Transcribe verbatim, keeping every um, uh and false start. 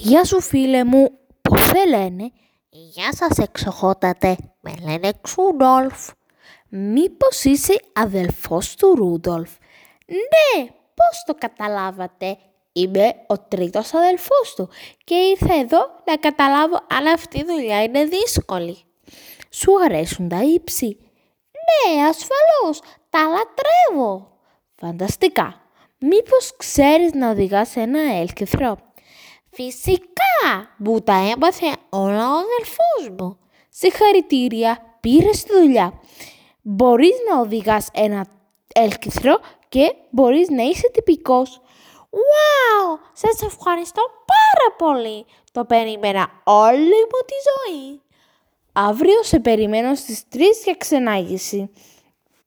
Γεια σου φίλε μου, πώς σε λένε? Γεια σας εξοχότατε, με λένε Ξούντολφ. Μήπως είσαι αδελφός του Ρούντολφ? Ναι, πώς το καταλάβατε? Είμαι ο τρίτος αδελφός του και ήρθα εδώ να καταλάβω αν αυτή η δουλειά είναι δύσκολη. Σου αρέσουν τα ύψη? Ναι, ασφαλώς, τα λατρεύω. Φανταστικά. Μήπως ξέρεις να οδηγάς ένα έλκυθρο? Φυσικά, μου τα έμαθε όλα ο αδελφός μου. Συγχαρητήρια, πήρες τη δουλειά. Μπορείς να οδηγάς ένα έλκυθρο και μπορείς να είσαι τυπικός. Wow, σας ευχαριστώ πάρα πολύ. Το περίμενα όλη μου τη ζωή. Αύριο σε περιμένω στις τρεις για ξενάγηση.